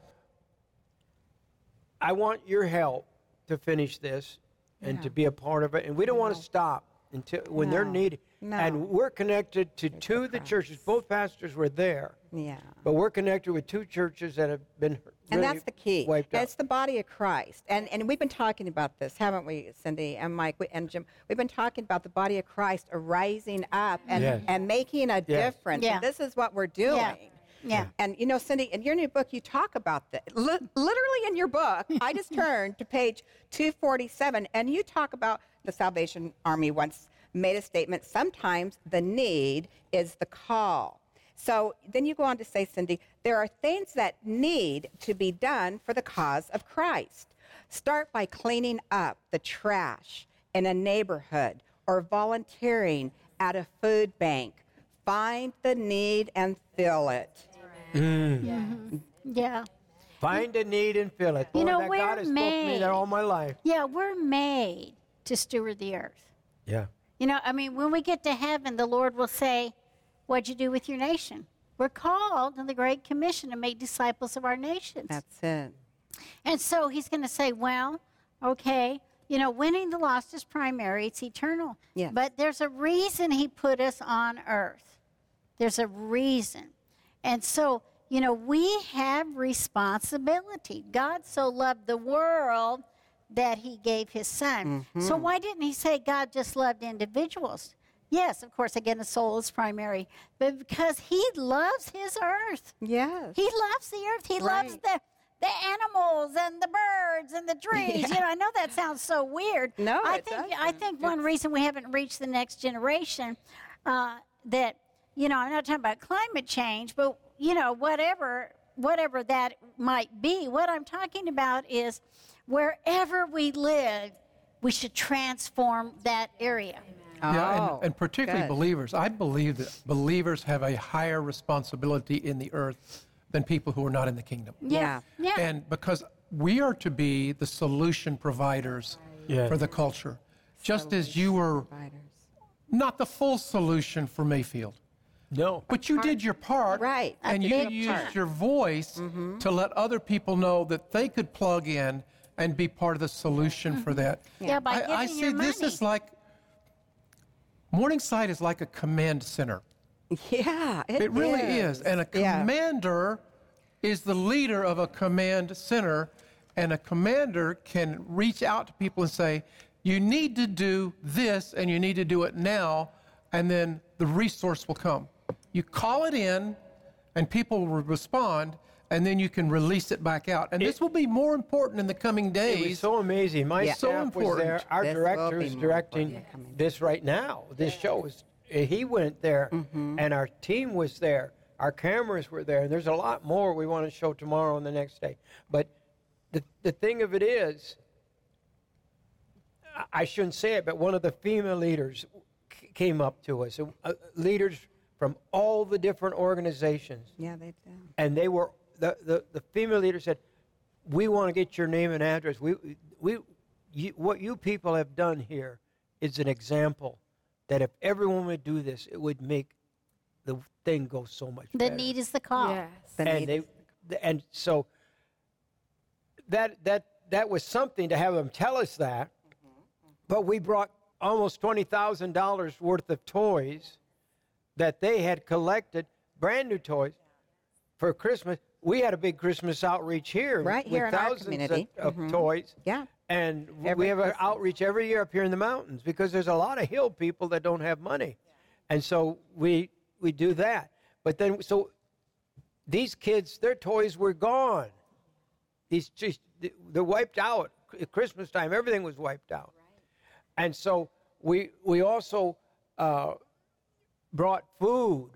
I want your help to finish this and Yeah. to be a part of it. And we don't want to stop until when they're No. needed. No. And we're connected to two of the churches. Both pastors were there. Yeah. But we're connected with two churches that have been really And that's the key. wiped out. It's the body of Christ. And and we've been talking about this, haven't we, Cindy and Mike we- and Jim? We've been talking about the body of Christ rising up and, Yes. and making a Yes. difference. Yeah. And this is what we're doing. Yeah. Yeah. And you know, Cindy, in your new book, you talk about that. Li- literally in your book, I just turned to page two forty-seven, and you talk about the Salvation Army once made a statement. Sometimes the need is the call. So then you go on to say, Cindy, there are things that need to be done for the cause of Christ. Start by cleaning up the trash in a neighborhood or volunteering at a food bank. Find the need and fill it. Yeah. Find a need and fill it. You Boy, know, that we're God has spoken to me made- that all my life. Yeah, we're made to steward the earth. Yeah. You know, I mean, when we get to heaven, the Lord will say, what'd you do with your nation? We're called in the Great Commission to make disciples of our nations. That's it. And so he's going to say, well, okay, you know, winning the lost is primary, it's eternal. Yes. But there's a reason he put us on earth. There's a reason. And so, you know, we have responsibility. God so loved the world that he gave his son. Mm-hmm. So why didn't he say God just loved individuals? Yes, of course, again, the soul is primary, but because he loves his earth. Yes. He loves the earth. He loves Right. the the animals and the birds and the trees. You know, I know that sounds so weird. No, I it think I doesn't. think one reason we haven't reached the next generation uh, that, you know, I'm not talking about climate change, but you know, whatever whatever that might be. What I'm talking about is wherever we live, we should transform that area. Yeah, Oh, and, and particularly good. believers. I believe that believers have a higher responsibility in the earth than people who are not in the kingdom. Yeah. Yeah. And because we are to be the solution providers Yeah. for the culture, just as you were not the full solution for Mayfield. No. But you did your part. Right. And A you big used part. your voice to let other people know that they could plug in and be part of the solution for that. Yeah, by I, giving I see your this money. is like, Morningside is like a command center. Yeah, it, It really is. And a Yeah. commander is the leader of a command center, and a commander can reach out to people and say, you need to do this, and you need to do it now, and then the resource will come. You call it in, and people will respond, and then you can release it back out. And this will be more important in the coming It days. was so amazing. My Yeah. So staff was there. important. Our This will director be is more directing important coming this right now. This show is. He went there, Mm-hmm. and our team was there. Our cameras were there. And there's a lot more we want to show tomorrow and the next day. But the the thing of it is, I- I shouldn't say it, but one of the female leaders c- came up to us, uh, leaders from all the different organizations. Yeah, they do. And they were the, the, the female leader said, we want to get your name and address. We we you, what you people have done here is an example that if everyone would do this, it would make the thing go so much The better. need is the call. Yes. The and need they is- th- and so that that that was something to have them tell us that. But we brought almost twenty thousand dollars worth of toys that they had collected, brand new toys, for Christmas. We had a big Christmas outreach here Right with here in our thousands community. of, of Mhm. toys. Yeah. And w- Every we have an Christmas. outreach every year up here in the mountains because there's a lot of hill people that don't have money. And so we we do that. But then so these kids, their toys were gone. These just they're wiped out. At Christmas time, everything was wiped out. And so we we also uh, brought food,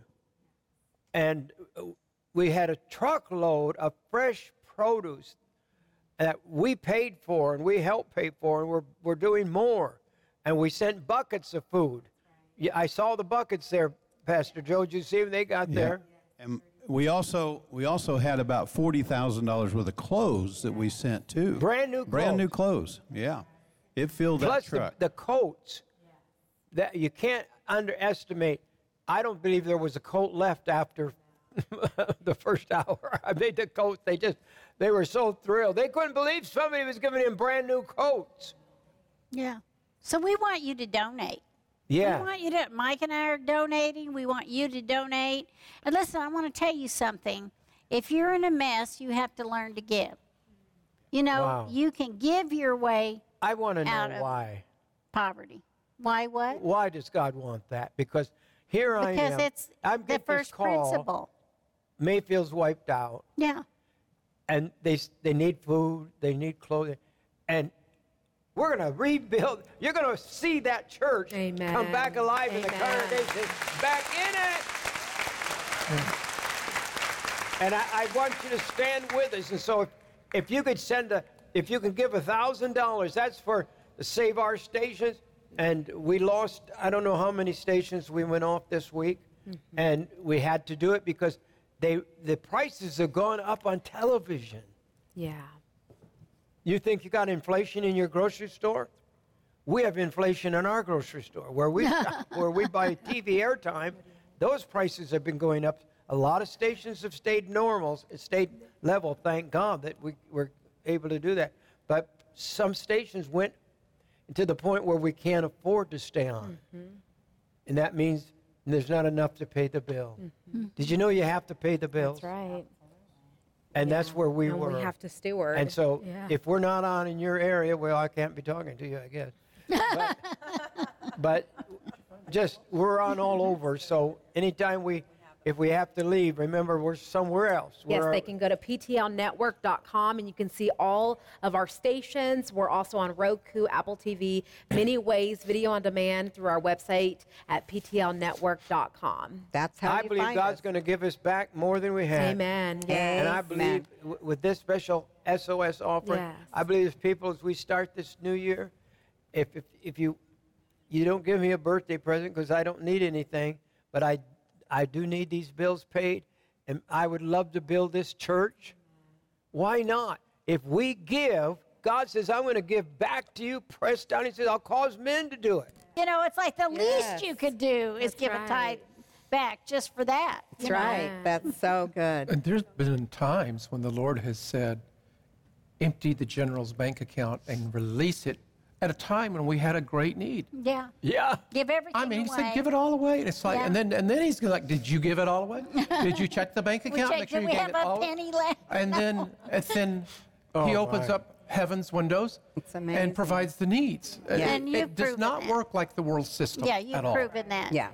and we had a truckload of fresh produce that we paid for and we helped pay for, and we're we're doing more, and we sent buckets of food. Yeah, I saw the buckets there, Pastor Joe. Did you see them? They got there. And we also we also had about forty thousand dollars worth of clothes that we sent too. Brand new Brand new clothes. clothes. Yeah, it filled Plus that the, truck. the coats that you can't underestimate. I don't believe there was a coat left after the first hour. I made the coats. They just they were so thrilled. They couldn't believe somebody was giving them brand new coats. Yeah. So we want you to donate. Yeah. We want you to, Mike and I are donating. We want you to donate. And listen, I want to tell you something. If you're in a mess, you have to learn to give. You know, Wow. you can give your way I want to out know of why. poverty. Why what? Why does God want that? Because here I Because am. it's I'm the getting first this call. principle. Mayfield's wiped out, Yeah. and they s- they need food, they need clothing, and we're going to rebuild. You're going to see that church Amen. come back alive in the Amen. congregation, back in it. And I, I want you to stand with us. And so if, if you could send a, if you could give a thousand dollars, that's for to save our stations. And we lost, I don't know how many stations we went off this week. And we had to do it because they the prices have gone up on television. Yeah. You think you got inflation in your grocery store? We have inflation in our grocery store where we where we buy T V airtime. Those prices have been going up. A lot of stations have stayed normal, stayed level. Thank God that we were able to do that. But some stations went to the point where we can't afford to stay on, and that means there's not enough to pay the bill. Did you know you have to pay the bills? That's right. And that's where we and were. we have to steward. And so, Yeah. if we're not on in your area, well, I can't be talking to you, I guess. But, but just we're on all over. So anytime we if we have to leave, remember we're somewhere else. Yes, We're, they can go to P T L network dot com and you can see all of our stations. We're also on Roku, Apple T V, many ways, video on demand through our website at P T L network dot com. That's how I you believe find God's us. going to give us back more than we had. Amen. Yes. And I Amen. believe w- with this special S O S offering, Yes. I believe as people, as we start this new year, if if, if you you don't give me a birthday present because I don't need anything, but I I do need these bills paid, and I would love to build this church. Why not? If we give, God says, I'm going to give back to you, pressed down. He says, I'll cause men to do it. You know, it's like the Yes. least you could do is That's give a right. tithe back just for that. you That's know. right. That's so good. And there's been times when the Lord has said, empty the general's bank account and release it at a time when we had a great need. Yeah. Yeah. Give everything I mean, he away. said, give it all away. And it's like, Yeah. and then and then he's like, did you give it all away? Did you check the bank We account? checked, did we gave have it a all away?" penny left? And then, and then Oh, he opens my. up heaven's windows It's amazing. and provides the needs. Yeah. It- And it, you've does proven not that. work like the world system Yeah, at you've all. proven that. Yeah.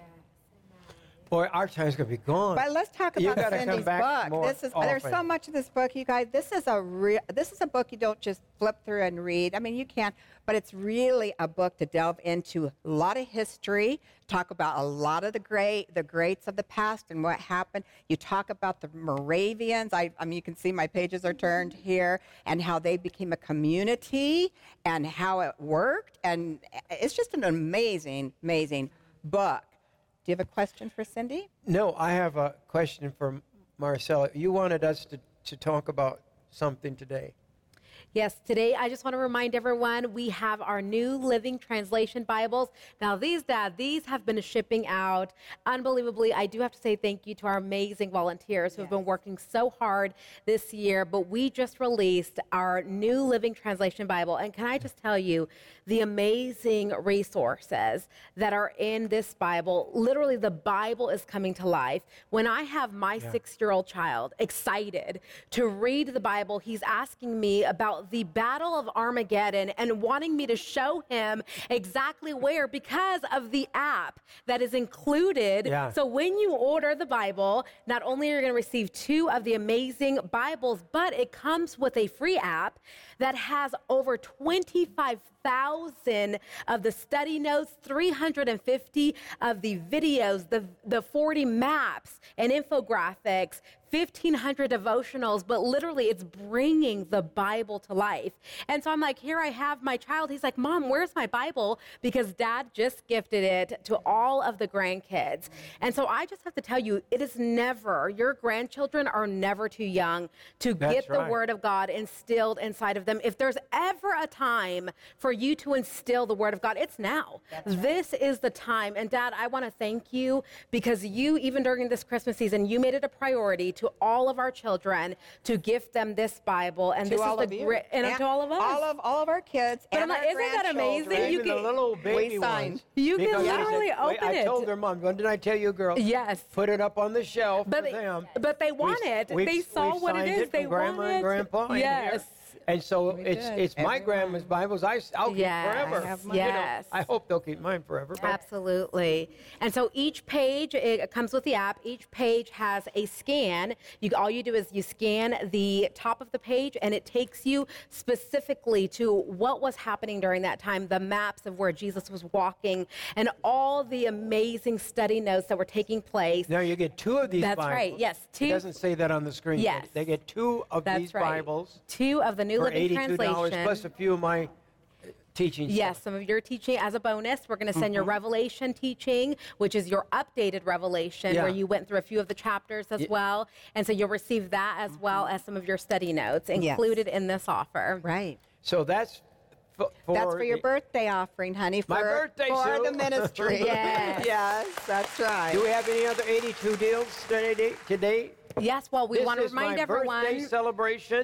Boy, our time's going to be gone. But let's talk You about gotta come Cindy's back book. more This is there's so often. much of this book, you guys. This is a real. This is a book you don't just flip through and read. I mean, you can, but it's really a book to delve into a lot of history. Talk about a lot of the great, the greats of the past and what happened. You talk about the Moravians. I, I mean, you can see my pages are turned here, and how they became a community and how it worked. And it's just an amazing, amazing book. Do you have a question for Cindy? No, I have a question for Marcella. You wanted us to, to talk about something today. Yes, today I just want to remind everyone we have our new Living Translation Bibles. Now these, Dad, these have been shipping out unbelievably. I do have to say thank you to our amazing volunteers who have been working so hard this year, but we just released our new Living Translation Bible. And can I just tell you the amazing resources that are in this Bible? Literally, the Bible is coming to life. When I have my six-year-old child excited to read the Bible, he's asking me about the Battle of Armageddon and wanting me to show him exactly where because of the app that is included. Yeah. So when you order the Bible, not only are you going to receive two of the amazing Bibles, but it comes with a free app that has over twenty-five thousand of the study notes, three hundred fifty of the videos, the, the forty maps and infographics, fifteen hundred devotionals, but literally it's bringing the Bible to life. And so I'm like, here I have my child. He's like, Mom, where's my Bible? Because Dad just gifted it to all of the grandkids. And so I just have to tell you, it is never, your grandchildren are never too young to That's get the right. Word of God instilled inside of them. If there's ever a time for you to instill the Word of God, it's now. This is the time. And Dad, I want to thank you because you, even during this Christmas season, you made it a priority to all of our children to gift them this Bible. And To this all is of the you. great, and, And to all of us. All of all of our kids. But and I'm like, our isn't that amazing? grandchildren. You Even can- the little baby signed. ones. You can Because they said- literally wait, open I it. told their mom, when did I tell you, girl? Yes. Put it up on the shelf But for they, them. but they want We- it. we've- They saw we've what it signed is. from They grandma want and it. grandpa in here. Yes. And so it's did. it's my Everyone. grandma's Bibles. I, I'll keep Yes. forever. I have You mine. know, Yes. I hope they'll keep mine forever. But Absolutely. And so each page, it comes with the app. Each page has a scan. You, all you do is you scan the top of the page, and it takes you specifically to what was happening during that time, the maps of where Jesus was walking, and all the amazing study notes that were taking place. now you get two of these That's Bibles. right. Yes, two. It doesn't say that on the screen. Yes. They get two of That's these right. Bibles Two of the New for Living eighty-two dollars Translation. plus a few of my uh, teaching Yes, stuff. some of your teaching as a bonus. We're going to send your Revelation teaching, which is your updated Revelation, Yeah. where you went through a few of the chapters as Ye- well. And so you'll receive that as well as some of your study notes included in this offer. Right. So that's f- for That's for your the- birthday offering, honey. For, My birthday, for Sue. the ministry. Yes. yes, that's right. Do we have any other eighty-two deals today? today? Yes, well, we This want to is remind my everyone. birthday celebration.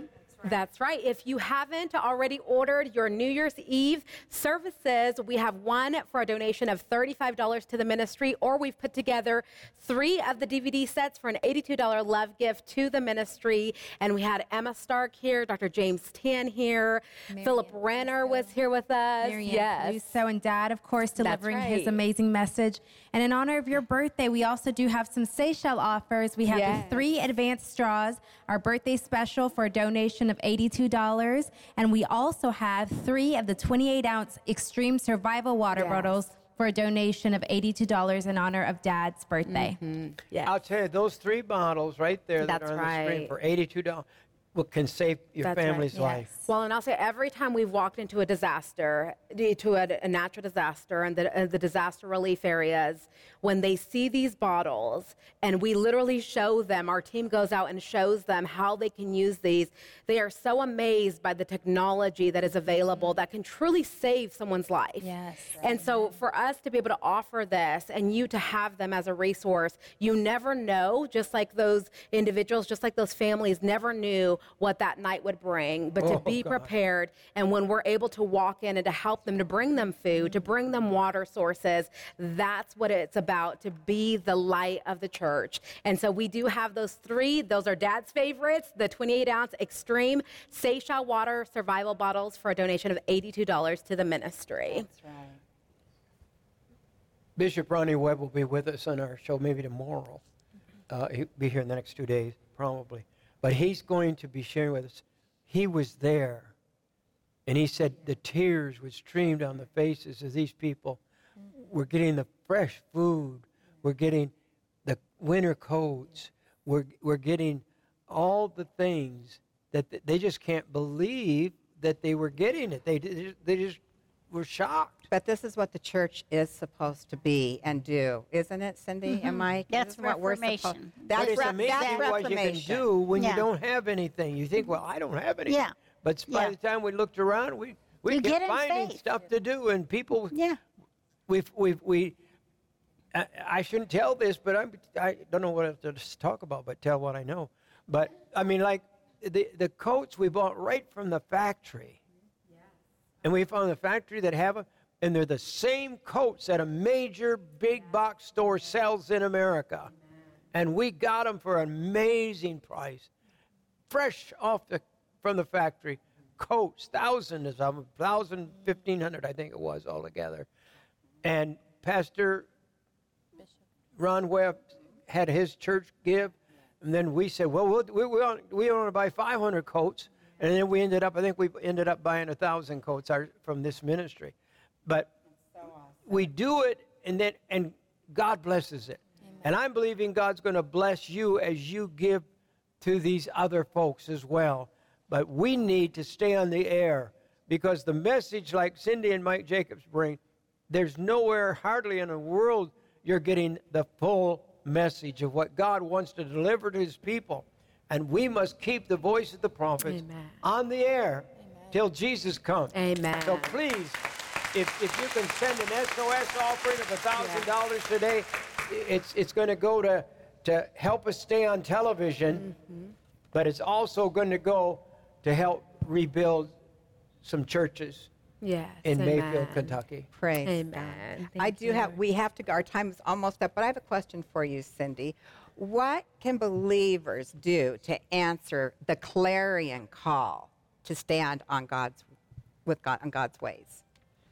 That's right. If you haven't already ordered your New Year's Eve services, we have one for a donation of thirty-five dollars to the ministry, or we've put together three of the D V D sets for an eighty-two dollars love gift to the ministry. And we had Emma Stark here, Doctor James Tan here, Marianne Philip Renner was here with us. Marianne yes. Russo and Dad, of course, delivering right. his amazing message. And in honor of your birthday, we also do have some Seychelles offers. We have Yes. the three advanced straws, our birthday special for a donation of eighty-two dollars. And we also have three of the twenty-eight ounce extreme survival water Yes. bottles for a donation of eighty-two dollars in honor of Dad's birthday. Mm-hmm. Yes. I'll tell you, those three bottles right there that That's are on the screen right. for eighty-two dollars will, can save your That's right. family's Yes. life. Well, and I'll say every time we've walked into a disaster, to a, a natural disaster, and the, uh, the disaster relief areas, when they see these bottles, and we literally show them, our team goes out and shows them how they can use these, they are so amazed by the technology that is available that can truly save someone's life. Yes. And so for us to be able to offer this and you to have them as a resource, you never know, just like those individuals, just like those families never knew what that night would bring, but to Oh, be God. prepared. And when we're able to walk in and to help them, to bring them food, to bring them water sources, that's what it's about, to be the light of the church. And so we do have those three. Those are Dad's favorites, the twenty-eight ounce extreme Seychelles water survival bottles for a donation of eighty-two dollars to the ministry. That's right. Bishop Ronnie Webb will be with us on our show maybe tomorrow. Uh, he'll be here in the next two days, probably. But he's going to be sharing with us. He was there, and he said the tears would stream down the faces of these people. We're getting the fresh food. We're getting the winter coats. We're, we're getting all the things that th- they just can't believe that they were getting it. They, they, they just were shocked. But this is what the church is supposed to be and do, isn't it, Cindy and Mike? That's This is what we're supposed- Reformation. That's But it's re- amazing that's what you can Reformation. do when Yeah. you don't have anything. You think, well, I don't have anything. Yeah. But by Yeah. the time we looked around, we we You kept get in finding faith. stuff to do, and people. Yeah. We've we've we. I, I shouldn't tell this, but I'm, I don't know what else to talk about, but tell what I know. But I mean, like the the coats we bought right from the factory. And we found the factory that have them, and they're the same coats that a major big box store sells in America. And we got them for an amazing price. Fresh off the from the factory. Coats, thousands of them, thousand, fifteen hundred, I think it was altogether. And Pastor Ron Webb had his church give, and then we said, well, we'll we, we, want, we want to buy five hundred coats. And then we ended up, I think we ended up buying a thousand coats our, from this ministry. But we do it, and then and God blesses it. Amen. And I'm believing God's going to bless you as you give to these other folks as well. But we need to stay on the air, because the message like Cindy and Mike Jacobs bring, there's nowhere hardly in the world you're getting the full message of what God wants to deliver to his people. And we must keep the voice of the prophets Amen. on the air till Jesus comes. Amen. So please, if, if you can send an S O S offering of one thousand dollars today, it's it's going to go to, to help us stay on television, mm-hmm. but it's also going to go to help rebuild some churches Yes. in amen. Mayfield, Kentucky. Praise Amen. God. I do have, we have to, our time is almost up, but I have a question for you, Cindy. What can believers do to answer the clarion call to stand on God's, with God, on God's ways?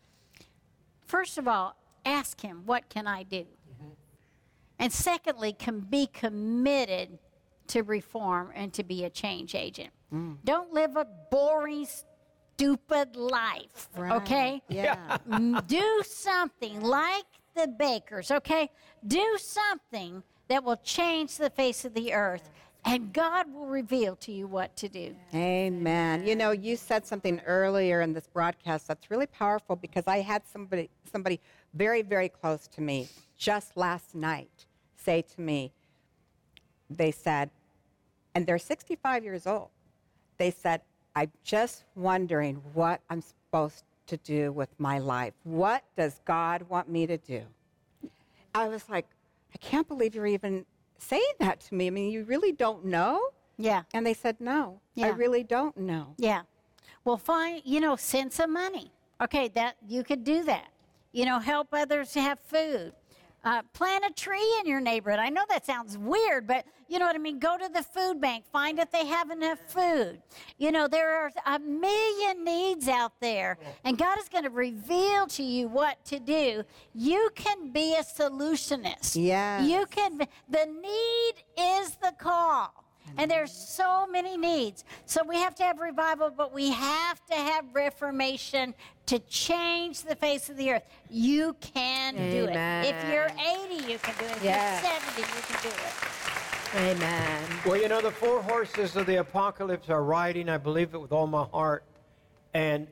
First of all, ask him, what can I do? And secondly, can be committed to reform and to be a change agent. Mm. Don't live a boring, stupid life, Right. okay? Yeah. Do something like the bakers, okay? Do something that will change the face of the earth, and God will reveal to you what to do. Amen. You know, you said something earlier in this broadcast that's really powerful, because I had somebody, somebody very, very close to me just last night say to me, they said, and they're sixty-five years old, they said, I'm just wondering what I'm supposed to do with my life. What does God want me to do? I was like, I can't believe you're even saying that to me. I mean, you really don't know? Yeah. And they said, no, I Yeah. really don't know. Yeah. Well, find, you know, send some money. Okay, that you could do that. You know, help others to have food. Uh, plant a tree in your neighborhood. I know that sounds weird, but you know what I mean? Go to the food bank. Find if they have enough food. You know, there are a million needs out there, and God is going to reveal to you what to do. You can be a solutionist. Yes. You can be, the need is the call. And there's so many needs. So we have to have revival, but we have to have reformation to change the face of the earth. You can do it. Amen. If you're eighty, you can do it. If Yes. you're seventy, you can do it. Amen. Well, you know, the four horses of the apocalypse are riding. I believe it with all my heart. And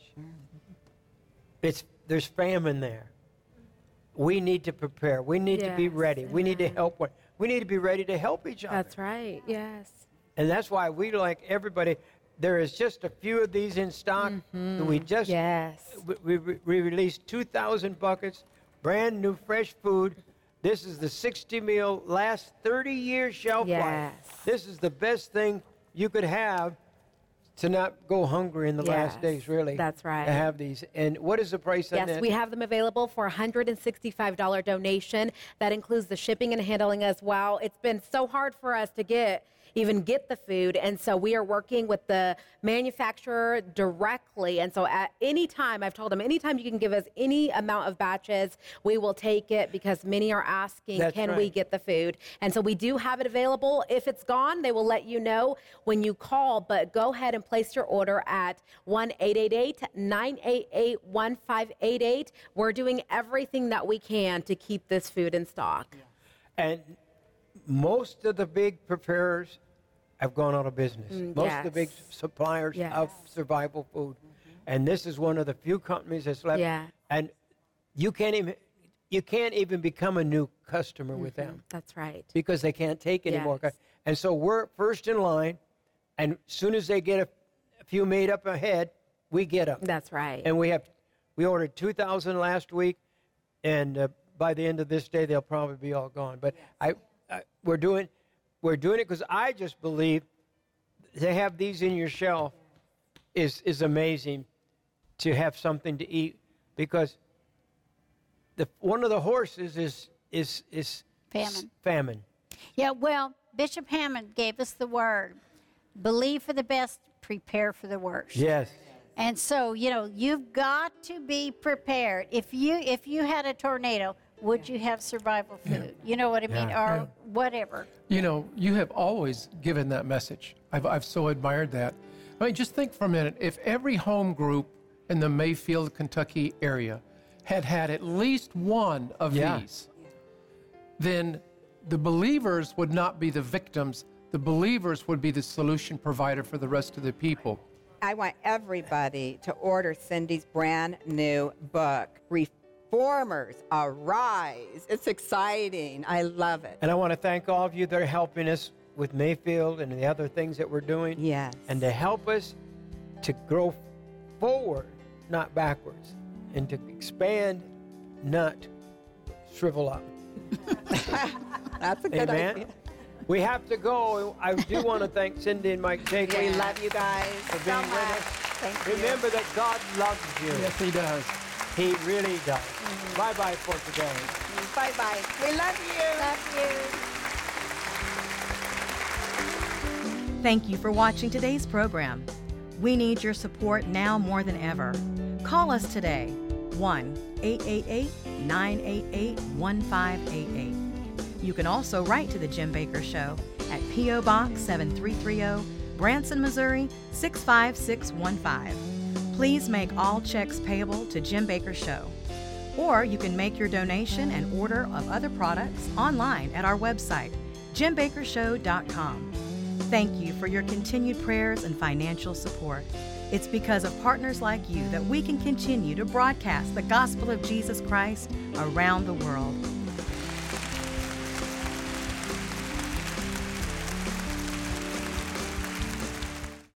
it's there's famine there. We need to prepare. We need to be Yes, ready. We need to amen. help one. We need to be ready to help each other. That's right. Yes. And that's why we like everybody. There is just a few of these in stock. that We just Yes. we, we, we released two thousand buckets, brand new fresh food. This is the sixty meal, last thirty year shelf Yes. life. This is the best thing you could have to not go hungry in the last Yes, days, really. that's right. To have these. And what is the price on Yes, that? we have them available for a one hundred sixty-five dollars donation. That includes the shipping and handling as well. It's been so hard for us to get even get the food, and so we are working with the manufacturer directly. And so at any time, I've told them, anytime you can give us any amount of batches, we will take it, because many are asking, That's can we right. get the food? And so we do have it available. If it's gone, they will let you know when you call, but go ahead and place your order at one eight eight eight, nine eight eight, one five eight eight. We're doing everything that we can to keep this food in stock. And most of the big preparers have gone out of business. Mm, most of the big yes. suppliers Yes. of survival food. And this is one of the few companies that's left. Yeah. And you can't even you can't even become a new customer with them That's right. because they can't take anymore. Yes. And so we're first in line, and as soon as they get a, a few made up ahead, we get them. That's right. And we have we ordered two thousand last week, and uh, by the end of this day they'll probably be all gone. But I, I we're doing we're doing it because I just believe to have these in your shelf is is amazing, to have something to eat, because the one of the horses is is is Famine. famine. Yeah, well, Bishop Hammond gave us the word. Believe for the best, prepare for the worst. Yes. And so, you know, you've got to be prepared. If you if you had a tornado, would you have survival food? You know what I mean? Yeah. Or whatever. You know, you have always given that message. I've, I've so admired that. I mean, just think for a minute. If every home group in the Mayfield, Kentucky area had had at least one of Yeah. these, then the believers would not be the victims. The believers would be the solution provider for the rest of the people. I want everybody to order Cindy's brand new book, Reformers Arise. It's exciting. I love it. And I want to thank all of you that are helping us with Mayfield and the other things that we're doing. Yes. And to help us to grow forward, not backwards, and to expand, not shrivel up. That's a good Amen. idea. We have to go. I do want to thank Cindy and Mike Jacobs We love you guys for so being with much. us. Thank you. Remember that God loves you. Yes, he does. He really does. Bye-bye for today. Bye-bye. We love you. Love you. Thank you for watching today's program. We need your support now more than ever. Call us today, one eight eight eight, nine eight eight, one five eight eight. You can also write to The Jim Baker Show at P O Box seven three three zero, Branson, Missouri six five six one five. Please make all checks payable to Jim Baker Show. Or you can make your donation and order of other products online at our website, jim baker show dot com. Thank you for your continued prayers and financial support. It's because of partners like you that we can continue to broadcast the gospel of Jesus Christ around the world.